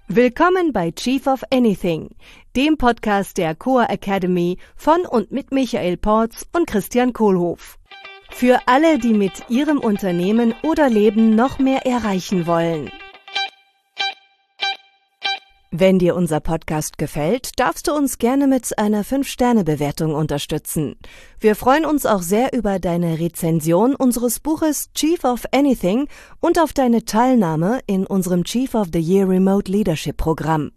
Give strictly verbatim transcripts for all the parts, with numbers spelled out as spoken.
Willkommen bei Chief of Anything, dem Podcast der C O A Academy von und mit Michael Porz und Christian Kohlhoff. Für alle, die mit ihrem Unternehmen oder Leben noch mehr erreichen wollen. Wenn dir unser Podcast gefällt, darfst du uns gerne mit einer fünf Sterne Bewertung unterstützen. Wir freuen uns auch sehr über deine Rezension unseres Buches Chief of Anything und auf deine Teilnahme in unserem Chief of the Year Remote Leadership Programm.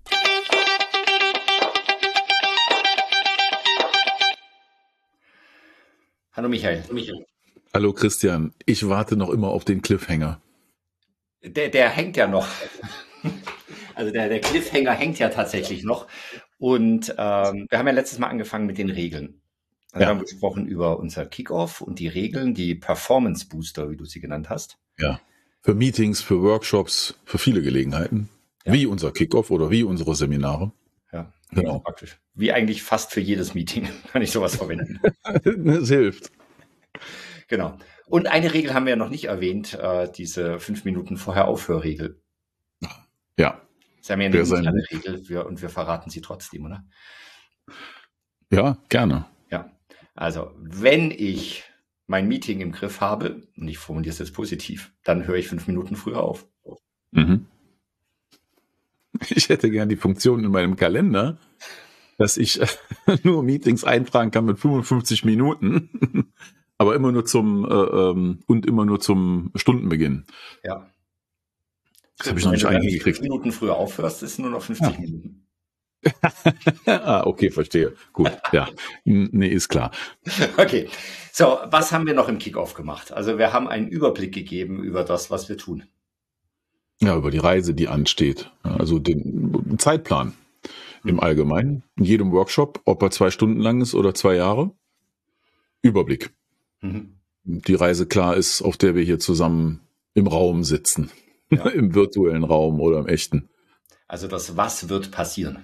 Hallo Michael. Michael. Hallo Christian, ich warte noch immer auf den Cliffhanger. Der, der hängt ja noch. Also der, der Cliffhanger hängt ja tatsächlich noch. Und ähm, wir haben ja letztes Mal angefangen mit den Regeln. Also ja. Wir haben gesprochen über unser Kickoff und die Regeln, die Performance Booster, wie du sie genannt hast. Ja, für Meetings, für Workshops, für viele Gelegenheiten. Ja. Wie unser Kickoff oder wie unsere Seminare. Ja, genau. Praktisch. Wie eigentlich fast für jedes Meeting kann ich sowas verwenden. Es hilft. Genau. Und eine Regel haben wir ja noch nicht erwähnt, äh, diese fünf Minuten vorher Aufhörregel. Ja. Das haben wir ja nicht eine Regel wir, und wir verraten sie trotzdem, oder? Ja, gerne. Ja, also wenn ich mein Meeting im Griff habe, und ich formuliere es jetzt positiv, dann höre ich fünf Minuten früher auf. Mhm. Ich hätte gern die Funktion in meinem Kalender, dass ich nur Meetings eintragen kann mit fünfundfünfzig Minuten, aber immer nur zum äh, ähm, und immer nur zum Stundenbeginn. Ja. Das habe ich noch nicht eingekriegt. Wenn du fünf Minuten früher aufhörst, ist es nur noch fünfzig ja. Minuten. Ah, okay, verstehe. Gut, ja. Nee, ist klar. Okay, so, was haben wir noch im Kickoff gemacht? Also wir haben einen Überblick gegeben über das, was wir tun. Ja, über die Reise, die ansteht. Also den Zeitplan mhm. im Allgemeinen. In jedem Workshop, ob er zwei Stunden lang ist oder zwei Jahre. Überblick. Mhm. Die Reise klar ist, auf der wir hier zusammen im Raum sitzen. Ja. Im virtuellen Raum oder im echten. Also das Was wird passieren.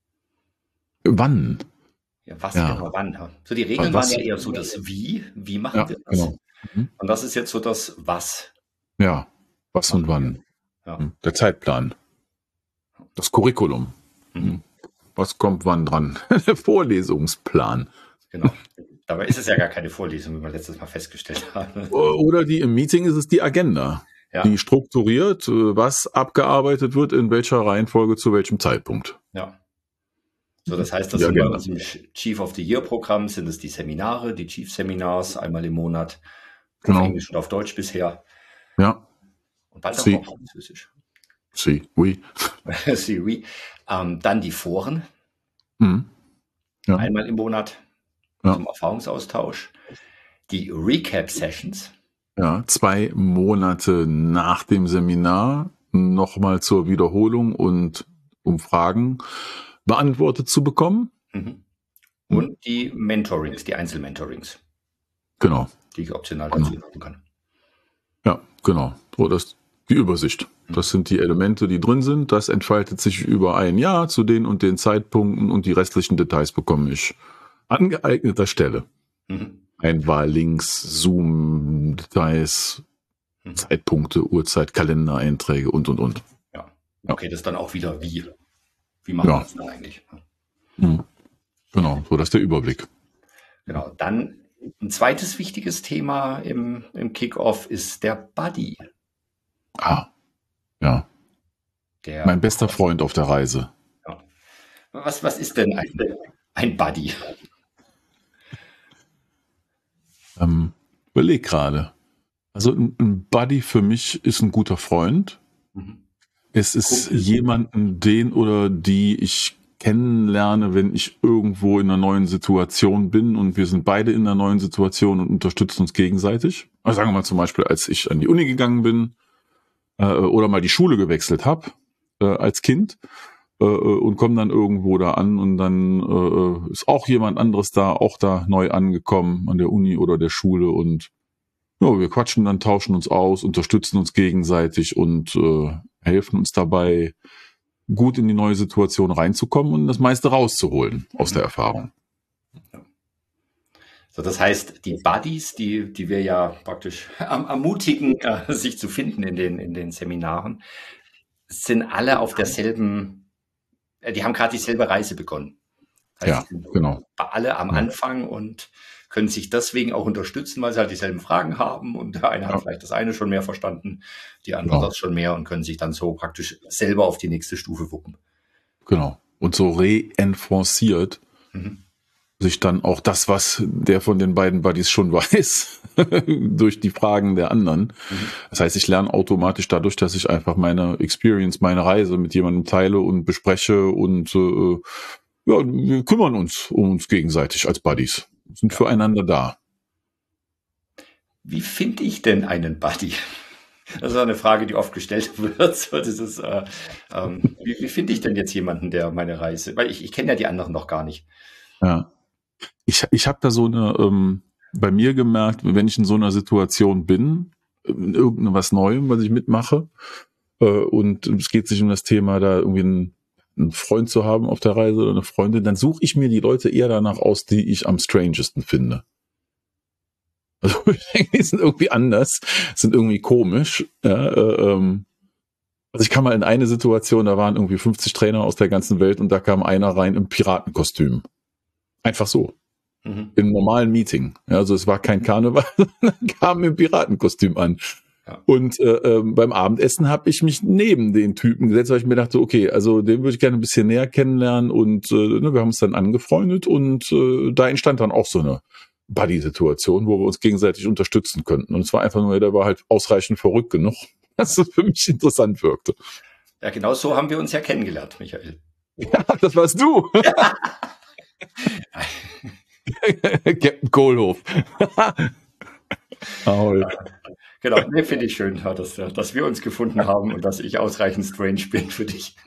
Wann? Ja, was ja. genau wann? So die Regeln was? waren ja eher so das Wie. Wie machen ja, wir das? Genau. Mhm. Und das ist jetzt so das Was. Ja, was und wann. Ja. Der Zeitplan. Das Curriculum. Mhm. Was kommt wann dran? Der Vorlesungsplan. Genau. Dabei ist es ja gar keine Vorlesung, wie wir letztes Mal festgestellt haben. Oder die im Meeting ist es die Agenda. Ja. Die strukturiert, was abgearbeitet wird, in welcher Reihenfolge, zu welchem Zeitpunkt. Ja. So, das heißt, das ja, sind bei uns im Chief of the Year Programm sind es die Seminare, die Chief Seminars, einmal im Monat. Genau. Auf Englisch und auf Deutsch bisher. Ja. Und bald auch auf Französisch. Si, oui. si, oui. Ähm, dann die Foren. Mhm. Ja. Einmal im Monat ja. zum Erfahrungsaustausch. Die Recap-Sessions. Ja, zwei Monate nach dem Seminar nochmal zur Wiederholung und um Fragen beantwortet zu bekommen. Mhm. Und mhm. die Mentorings, die Einzelmentorings. Genau. Die ich optional dazu genau. machen kann. Ja, genau. So, das die Übersicht. Mhm. Das sind die Elemente, die drin sind. Das entfaltet sich über ein Jahr zu den und den Zeitpunkten und die restlichen Details bekomme ich an geeigneter Stelle. Mhm. Einwahllinks, Zoom-Details, mhm. Zeitpunkte, Uhrzeit, Kalendereinträge und, und, und. Ja, okay, das ist dann auch wieder wie. Wie machen wir das dann eigentlich? Mhm. Genau, so das ist der Überblick. Genau, dann ein zweites wichtiges Thema im, im Kickoff ist der Buddy. Ah, ja. Der, mein bester Freund auf der Reise. Ja. Was, was ist denn ein, ein Buddy? Ähm, überleg gerade. Also ein, ein Buddy für mich ist ein guter Freund. Mhm. Es ist Kumpel. Jemanden, den oder die ich kennenlerne, wenn ich irgendwo in einer neuen Situation bin und wir sind beide in einer neuen Situation und unterstützen uns gegenseitig. Also sagen wir mal zum Beispiel, als ich an die Uni gegangen bin äh, oder mal die Schule gewechselt habe äh, als Kind äh, und komme dann irgendwo da an und dann äh, ist auch jemand anderes da, auch da neu angekommen an der Uni oder der Schule und ja, wir quatschen dann, tauschen uns aus, unterstützen uns gegenseitig und äh, helfen uns dabei, gut in die neue Situation reinzukommen und das meiste rauszuholen aus der Erfahrung. So, das heißt, die Buddies, die, die wir ja praktisch ermutigen, äh, sich zu finden in den, in den Seminaren, sind alle auf derselben die haben gerade dieselbe Reise begonnen. Das heißt, ja, genau. Alle am ja. Anfang und können sich deswegen auch unterstützen, weil sie halt dieselben Fragen haben und der eine ja. hat vielleicht das eine schon mehr verstanden, die andere genau. das schon mehr und können sich dann so praktisch selber auf die nächste Stufe wuppen. Genau. Und so reinforciert mhm. sich dann auch das, was der von den beiden Buddies schon weiß, durch die Fragen der anderen. Mhm. Das heißt, ich lerne automatisch dadurch, dass ich einfach meine Experience, meine Reise mit jemandem teile und bespreche und äh, ja, wir kümmern uns um uns gegenseitig als Buddies, sind ja. füreinander da. Wie finde ich denn einen Buddy? Das ist eine Frage, die oft gestellt wird. So, das ist, äh, ähm, wie wie finde ich denn jetzt jemanden, der meine Reise, weil ich, ich kenne ja die anderen noch gar nicht. Ja, ich, ich habe da so eine, ähm, bei mir gemerkt, wenn ich in so einer Situation bin, in irgendwas Neuem, was ich mitmache, äh, und es geht sich um das Thema, da irgendwie ein einen Freund zu haben auf der Reise oder eine Freundin, dann suche ich mir die Leute eher danach aus, die ich am strangesten finde. Also ich denke, die sind irgendwie anders, sind irgendwie komisch. Ja, äh, ähm, also ich kam mal in eine Situation, da waren irgendwie fünfzig Trainer aus der ganzen Welt und da kam einer rein im Piratenkostüm. Einfach so. Mhm. Im normalen Meeting. Ja, also es war kein Karneval, sondern kam im Piratenkostüm an. Ja. Und äh, äh, beim Abendessen habe ich mich neben den Typen gesetzt, weil ich mir dachte, okay, also den würde ich gerne ein bisschen näher kennenlernen und äh, ne, wir haben uns dann angefreundet und äh, da entstand dann auch so eine Buddy-Situation, wo wir uns gegenseitig unterstützen könnten. Und es war einfach nur, der war halt ausreichend verrückt genug, dass es für mich interessant wirkte. Ja, genau so haben wir uns ja kennengelernt, Michael. Ja, das warst du. Ja. Captain Kohlhoff. Ahoi. Genau, nee, finde ich schön, dass, dass wir uns gefunden haben und dass ich ausreichend strange bin für dich.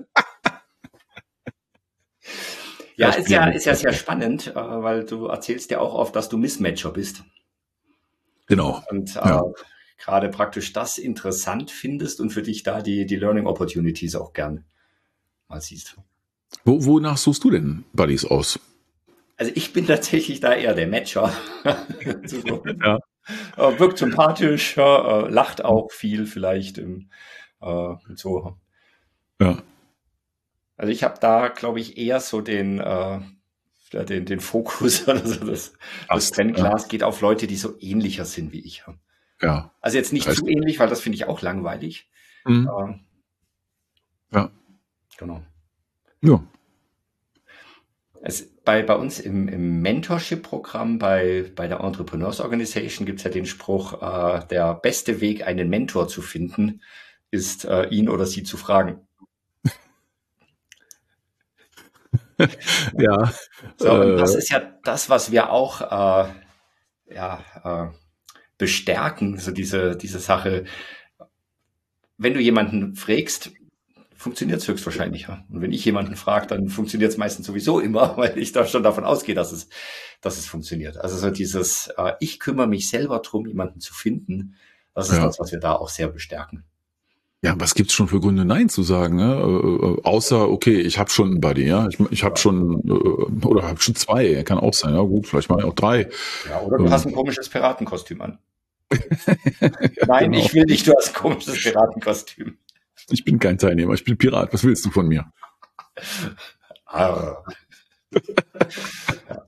Ja, ist ja, ist ja sehr spannend, weil du erzählst ja auch oft, dass du Mismatcher bist. Genau. Und äh, ja. gerade praktisch das interessant findest und für dich da die, die Learning Opportunities auch gern mal siehst. Wo, wonach suchst du denn Buddies aus? Also ich bin tatsächlich da eher der Matcher. Ja. Äh, wirkt sympathisch, äh, lacht auch viel vielleicht im, äh, so. Ja. Also ich habe da, glaube ich, eher so den, äh, den, den Fokus, also das, das Brennglas ja. geht auf Leute, die so ähnlicher sind wie ich. Ja. Also jetzt nicht zu ähnlich, weil das finde ich auch langweilig. Mhm. Äh, ja. Genau. Ja. Es, bei, bei uns im, im Mentorship-Programm bei, bei der Entrepreneurs Organization gibt es ja den Spruch, äh, der beste Weg, einen Mentor zu finden, ist, äh, ihn oder sie zu fragen. Ja. So, und das ist ja das, was wir auch äh, ja, äh, bestärken, so diese, diese Sache. Wenn du jemanden fragst, funktioniert es höchstwahrscheinlich. Ja? Und wenn ich jemanden frage, dann funktioniert es meistens sowieso immer, weil ich da schon davon ausgehe, dass es, dass es funktioniert. Also so dieses, äh, ich kümmere mich selber drum, jemanden zu finden, das ist ja. das, was wir da auch sehr bestärken. Ja, was gibt's schon für Gründe, Nein zu sagen? Ne? Äh, außer, okay, ich habe schon einen Buddy, ja, ich, ich habe schon äh, oder habe schon zwei, kann auch sein, ja gut, vielleicht mal auch drei. Ja, oder du ähm. hast ein komisches Piratenkostüm an. ja, Nein, genau. Ich will nicht, du hast ein komisches Piratenkostüm. Ich bin kein Teilnehmer, ich bin Pirat. Was willst du von mir? Ah. ja.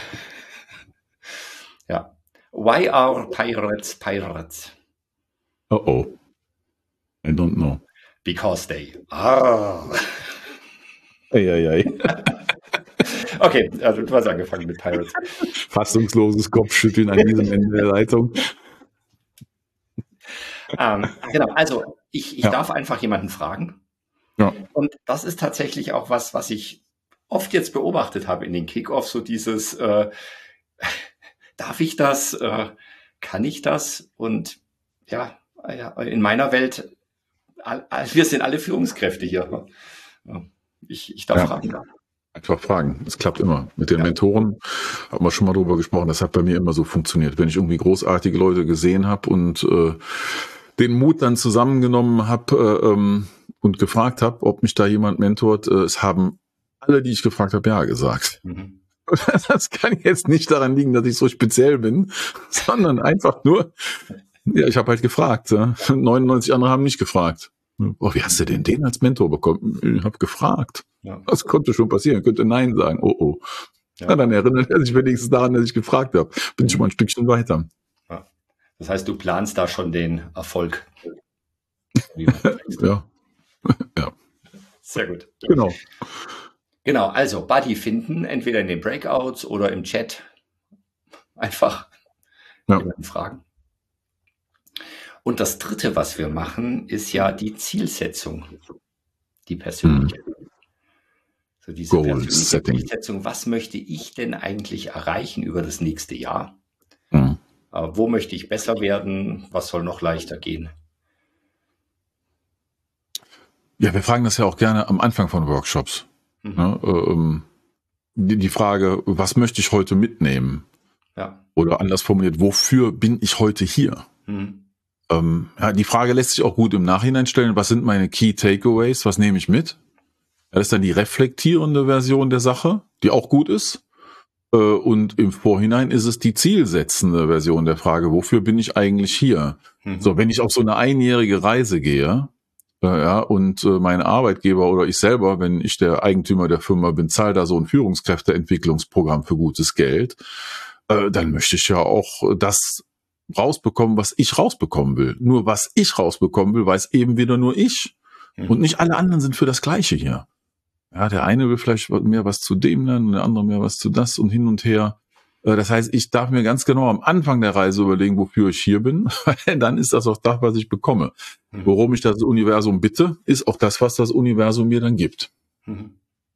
ja. Why are pirates pirates? Oh oh. I don't know. Because they are. Eieiei. Okay, also du hast angefangen mit Pirates. Fassungsloses Kopfschütteln an diesem Ende der Leitung. Ähm, genau, also ich, ich ja. darf einfach jemanden fragen. Ja. Und das ist tatsächlich auch was, was ich oft jetzt beobachtet habe in den Kickoffs, so dieses, äh, darf ich das, äh, kann ich das? Und ja, in meiner Welt, wir sind alle Führungskräfte hier. Ich, ich darf ja. fragen. Einfach fragen. Es klappt immer. Mit den ja. Mentoren haben wir schon mal drüber gesprochen. Das hat bei mir immer so funktioniert. Wenn ich irgendwie großartige Leute gesehen habe und äh, den Mut dann zusammengenommen habe äh, ähm, und gefragt habe, ob mich da jemand mentort, äh, es haben alle, die ich gefragt habe, ja gesagt. Mhm. Das kann jetzt nicht daran liegen, dass ich so speziell bin, sondern einfach nur, ja, ich habe halt gefragt. Ja. neunundneunzig andere haben nicht gefragt. Oh, wie hast du denn den als Mentor bekommen? Ich habe gefragt. Ja. Das konnte schon passieren, er könnte Nein sagen, oh oh. Ja. Na, dann erinnert er sich wenigstens daran, dass ich gefragt habe. Bin mhm. schon mal ein Stückchen weiter. Ja. Das heißt, du planst da schon den Erfolg. Ja. Ja. Sehr gut. Genau. Genau, also Buddy finden, entweder in den Breakouts oder im Chat. Einfach ja. jemanden fragen. Und das Dritte, was wir machen, ist ja die Zielsetzung. Die persönliche. Hm. So diese Goal persönliche setting. Zielsetzung. Was möchte ich denn eigentlich erreichen über das nächste Jahr? Hm. Äh, wo möchte ich besser werden? Was soll noch leichter gehen? Ja, wir fragen das ja auch gerne am Anfang von Workshops. Mhm. Ja, ähm, die, die Frage, was möchte ich heute mitnehmen? Ja. Oder anders formuliert, wofür bin ich heute hier? Mhm. Ähm, ja, die Frage lässt sich auch gut im Nachhinein stellen. Was sind meine Key Takeaways? Was nehme ich mit? Ja, das ist dann die reflektierende Version der Sache, die auch gut ist. Äh, und im Vorhinein ist es die zielsetzende Version der Frage, wofür bin ich eigentlich hier? Mhm. So, wenn ich auf so eine einjährige Reise gehe, ja, und äh, mein Arbeitgeber oder ich selber, wenn ich der Eigentümer der Firma bin, zahle da so ein Führungskräfteentwicklungsprogramm für gutes Geld, äh, dann möchte ich ja auch das rausbekommen, was ich rausbekommen will. Nur was ich rausbekommen will, weiß eben wieder nur ich. Mhm. Und nicht alle anderen sind für das Gleiche hier. Ja, der eine will vielleicht mehr was zu dem lernen, der andere mehr was zu das und hin und her. Das heißt, ich darf mir ganz genau am Anfang der Reise überlegen, wofür ich hier bin, weil dann ist das auch das, was ich bekomme. Mhm. Worum ich das Universum bitte, ist auch das, was das Universum mir dann gibt. Mhm.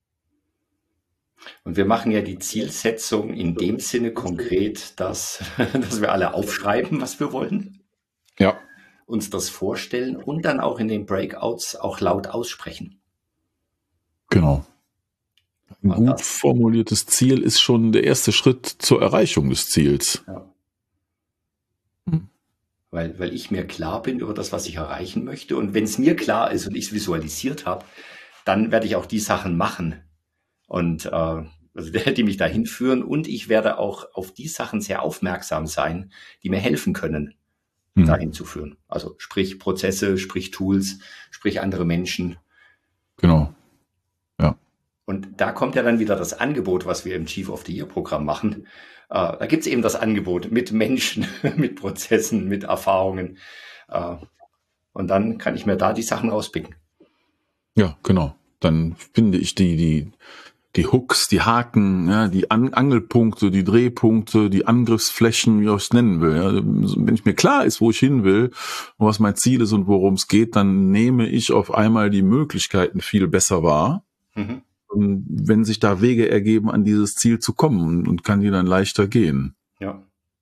Und wir machen ja die Zielsetzung in dem Sinne konkret, dass, dass wir alle aufschreiben, was wir wollen. Ja. Uns das vorstellen und dann auch in den Breakouts auch laut aussprechen. Genau. Ein gut das. formuliertes Ziel ist schon der erste Schritt zur Erreichung des Ziels. Ja. Hm. Weil, weil ich mir klar bin über das, was ich erreichen möchte. Und wenn es mir klar ist und ich es visualisiert habe, dann werde ich auch die Sachen machen. Und äh, also die mich dahin führen. Und ich werde auch auf die Sachen sehr aufmerksam sein, die mir helfen können, hm. dahin zu führen. Also sprich Prozesse, sprich Tools, sprich andere Menschen. Genau. Ja. Und da kommt ja dann wieder das Angebot, was wir im Chief of the Year Programm machen. Äh, da gibt es eben das Angebot mit Menschen, mit Prozessen, mit Erfahrungen. Äh, und dann kann ich mir da die Sachen rauspicken. Ja, genau. Dann finde ich die, die, die Hooks, die Haken, ja, die An- Angelpunkte, die Drehpunkte, die Angriffsflächen, wie ich es nennen will. Ja. Wenn ich mir klar ist, wo ich hin will und was mein Ziel ist und worum es geht, dann nehme ich auf einmal die Möglichkeiten viel besser wahr. Mhm. Wenn sich da Wege ergeben, an dieses Ziel zu kommen und kann die dann leichter gehen. Ja.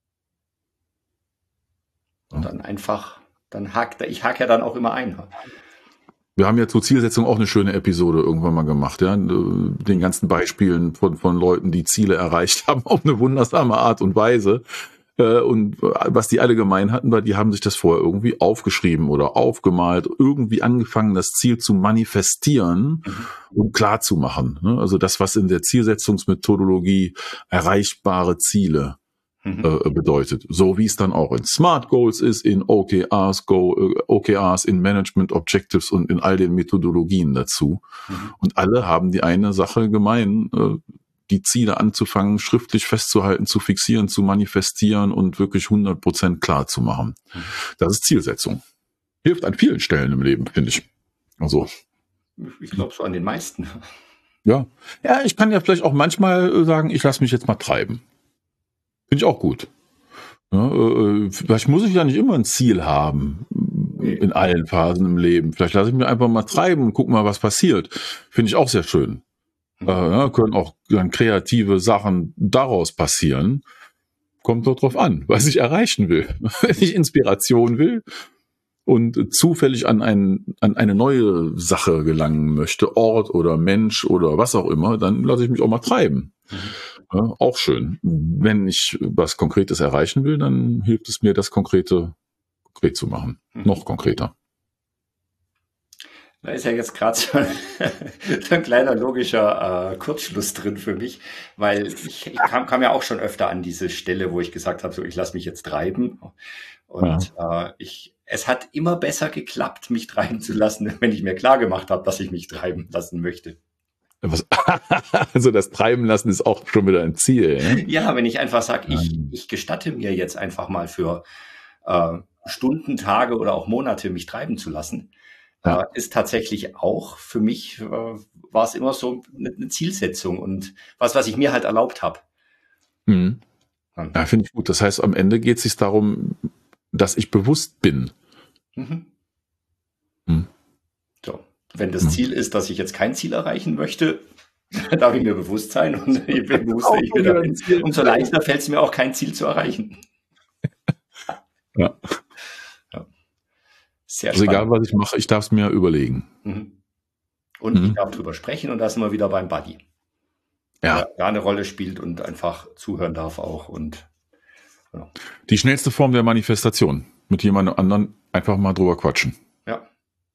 Und dann einfach, dann hakt, ich hake ja dann auch immer ein. Wir haben ja zur Zielsetzung auch eine schöne Episode irgendwann mal gemacht, ja, den ganzen Beispielen von, von Leuten, die Ziele erreicht haben, auf eine wundersame Art und Weise. Und was die alle gemein hatten, war, die haben sich das vorher irgendwie aufgeschrieben oder aufgemalt, irgendwie angefangen, das Ziel zu manifestieren, mhm. um klar zu machen. Also das, was in der Zielsetzungsmethodologie erreichbare Ziele mhm. äh, bedeutet. So wie es dann auch in Smart Goals ist, in O K Rs, Go, O K Rs, in Management Objectives und in all den Methodologien dazu. Mhm. Und alle haben die eine Sache gemein, äh, die Ziele anzufangen, schriftlich festzuhalten, zu fixieren, zu manifestieren und wirklich hundert Prozent klar zu machen. Das ist Zielsetzung. Hilft an vielen Stellen im Leben, finde ich. Also. Ich glaube so an den meisten. Ja. Ja, ich kann ja vielleicht auch manchmal sagen, ich lasse mich jetzt mal treiben. Finde ich auch gut. Ja, äh, vielleicht muss ich ja nicht immer ein Ziel haben in allen Phasen im Leben. Vielleicht lasse ich mich einfach mal treiben und guck mal, was passiert. Finde ich auch sehr schön. Äh, ja, können auch dann kreative Sachen daraus passieren. Kommt doch drauf an, was ich erreichen will. Wenn ich Inspiration will und zufällig an, ein, an eine neue Sache gelangen möchte, Ort oder Mensch oder was auch immer, dann lasse ich mich auch mal treiben. Mhm. Ja, auch schön. Wenn ich was Konkretes erreichen will, dann hilft es mir, das Konkrete konkret zu machen. Mhm. Noch konkreter. Da ist ja jetzt gerade so, so ein kleiner logischer äh, Kurzschluss drin für mich, weil ich, ich kam, kam ja auch schon öfter an diese Stelle, wo ich gesagt habe, so ich lasse mich jetzt treiben. Und ja. äh, ich, es hat immer besser geklappt, mich treiben zu lassen, wenn ich mir klar gemacht habe, dass ich mich treiben lassen möchte. Was, also das Treiben lassen ist auch schon wieder ein Ziel. Ne? Ja, wenn ich einfach sage, ich, ich gestatte mir jetzt einfach mal für äh, Stunden, Tage oder auch Monate mich treiben zu lassen, ja. äh, ist tatsächlich auch für mich, äh, war es immer so eine, eine Zielsetzung und was, was ich mir halt erlaubt habe. Mhm. Ja, finde ich gut. Das heißt, am Ende geht es sich darum, dass ich bewusst bin. Mhm. Mhm. So. Wenn das Ziel ist, dass ich jetzt kein Ziel erreichen möchte, darf ich mir bewusst sein und je bewusster ich mir dahin, umso leichter fällt es mir auch, kein Ziel zu erreichen. Ja. Ja. Sehr also spannend. egal, was ich mache, ich darf es mir überlegen. Mhm. Und Mhm. ich darf drüber sprechen und da sind wir wieder beim Buddy. Ja. Der da eine Rolle spielt und einfach zuhören darf auch. Und genau. Die schnellste Form der Manifestation. Mit jemandem anderen einfach mal drüber quatschen. Ja.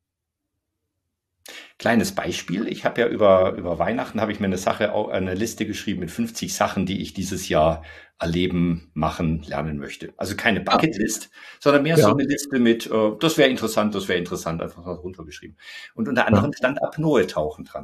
Kleines Beispiel. Ich habe ja über, über Weihnachten habe ich mir eine Sache, eine Liste geschrieben mit fünfzig Sachen, die ich dieses Jahr erleben, machen, lernen möchte. Also keine Bucketlist, sondern mehr Ja. so eine Liste mit, äh, das wäre interessant, das wäre interessant, einfach mal runtergeschrieben. Und unter anderem Ja. stand Apnoe-Tauchen dran.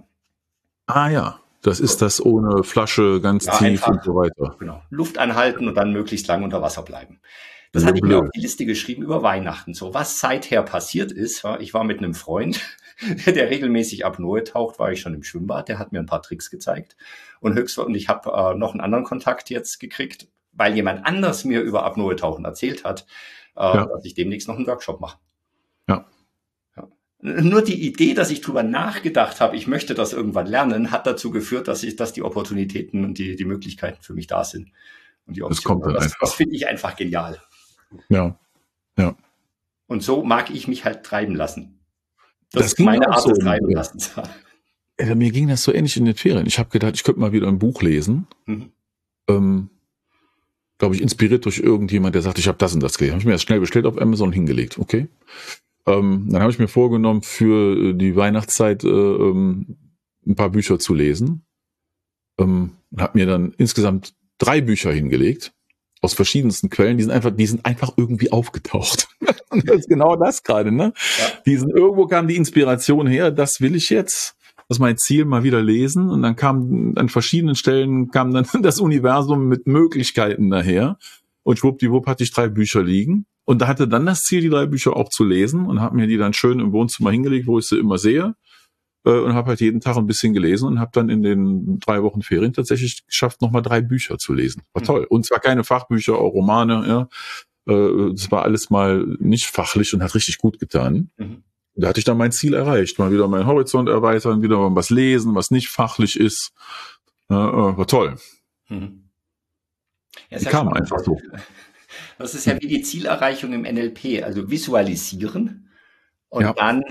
Ah ja, das ist das ohne Flasche, ganz Ja, tief einfach, und so weiter. Genau. Luft anhalten und dann möglichst lang unter Wasser bleiben. Das hatte ich mir auf die Liste geschrieben über Weihnachten. So, was seither passiert ist, war, ich war mit einem Freund, der regelmäßig Apnoe taucht, war ich schon im Schwimmbad, der hat mir ein paar Tricks gezeigt. Und höchst, und ich habe äh, noch einen anderen Kontakt jetzt gekriegt, weil jemand anders mir über Apnoe tauchen erzählt hat, äh, Ja. dass ich demnächst noch einen Workshop mache. Ja. Ja. Nur die Idee, dass ich drüber nachgedacht habe, ich möchte das irgendwann lernen, hat dazu geführt, dass ich, dass die Opportunitäten und die, die Möglichkeiten für mich da sind. Und die Das kommt dann das, einfach. das finde ich einfach genial. Ja. Ja. Und so mag ich mich halt treiben lassen. Das, Das ist ging meine auch Art so des in Treiben mir. lassens. Ja, mir ging das so ähnlich in den Ferien. Ich habe gedacht, ich könnte mal wieder ein Buch lesen. Mhm. Ähm, glaube ich, inspiriert durch irgendjemand, der sagt, ich habe das und das gelesen. Habe ich mir das schnell bestellt auf Amazon hingelegt. Okay. Ähm, dann habe ich mir vorgenommen, für die Weihnachtszeit äh, ähm, ein paar Bücher zu lesen. Ähm, und habe mir dann insgesamt drei Bücher hingelegt. Aus verschiedensten Quellen, die sind einfach, die sind einfach irgendwie aufgetaucht. Und das ist genau das gerade, ne? Ja. Die sind, irgendwo kam die Inspiration her, das will ich jetzt. Das ist mein Ziel, mal wieder lesen. Und dann kam an verschiedenen Stellen kam dann das Universum mit Möglichkeiten daher. Und schwuppdiwupp hatte ich drei Bücher liegen. Und da hatte dann das Ziel, die drei Bücher auch zu lesen und habe mir die dann schön im Wohnzimmer hingelegt, wo ich sie immer sehe. Und habe halt jeden Tag ein bisschen gelesen und habe dann in den drei Wochen Ferien tatsächlich geschafft, nochmal drei Bücher zu lesen. War Mhm. toll. Und zwar keine Fachbücher, auch Romane. Ja. Das war alles mal nicht fachlich und hat richtig gut getan. Mhm. Da hatte ich dann mein Ziel erreicht. Mal wieder meinen Horizont erweitern, wieder mal was lesen, was nicht fachlich ist. Ja, war toll. Mhm. Ja, Die ist ja kam spannend. einfach so. Das ist ja wie die Zielerreichung im N L P. Also visualisieren und Ja. dann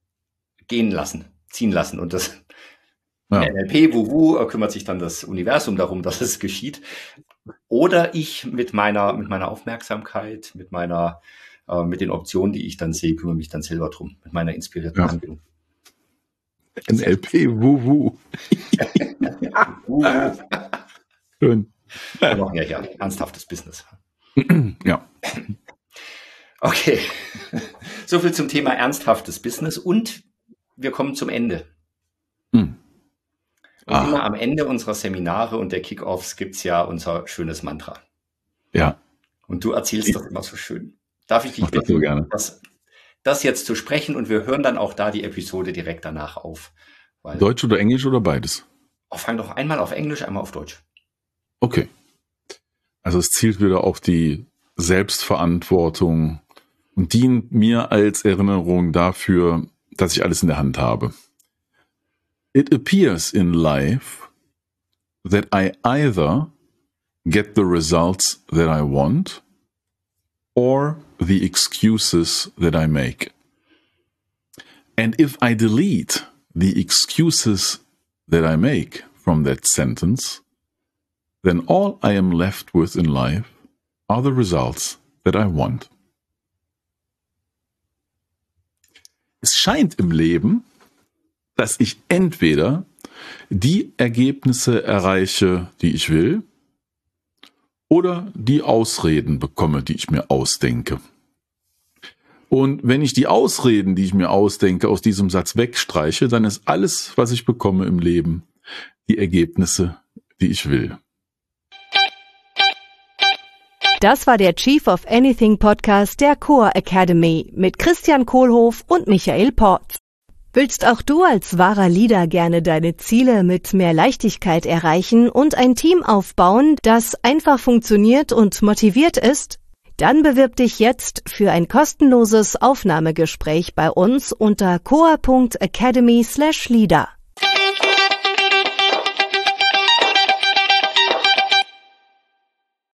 gehen lassen, ziehen lassen. Und das Ja. N L P, wuhu, kümmert sich dann das Universum darum, dass es geschieht. Oder ich mit meiner, mit meiner Aufmerksamkeit, mit meiner, äh, mit den Optionen, die ich dann sehe, kümmere mich dann selber drum, mit meiner inspirierten Ja. Handlung. N L P, wuhu. Wuhu. Schön. Wir machen ja hier ernsthaftes Business. Ja. Okay. So viel zum Thema ernsthaftes Business und wir kommen zum Ende. Hm. Und Ah. immer am Ende unserer Seminare und der Kickoffs gibt's ja unser schönes Mantra. Ja. Und du erzählst das immer so schön. Darf ich dich Mach das so bitten, gerne. das, das jetzt zu sprechen und wir hören dann auch da die Episode direkt danach auf. Weil, Deutsch oder Englisch oder beides? oh, fang doch einmal auf Englisch, einmal auf Deutsch. Okay. Also es zielt wieder auf die Selbstverantwortung und dient mir als Erinnerung dafür, dass ich alles in der Hand habe. It appears in life that I either get the results that I want or the excuses that I make. And if I delete the excuses that I make from that sentence, then all I am left with in life are the results that I want. Es scheint im Leben, dass ich entweder die Ergebnisse erreiche, die ich will, oder die Ausreden bekomme, die ich mir ausdenke. Und wenn ich die Ausreden, die ich mir ausdenke, aus diesem Satz wegstreiche, dann ist alles, was ich bekomme im Leben, die Ergebnisse, die ich will. Das war der Chief of Anything Podcast der Core Academy mit Christian Kohlhoff und Michael Porz. Willst auch du als wahrer Leader gerne deine Ziele mit mehr Leichtigkeit erreichen und ein Team aufbauen, das einfach funktioniert und motiviert ist? Dann bewirb dich jetzt für ein kostenloses Aufnahmegespräch bei uns unter core punkt academy slash leader.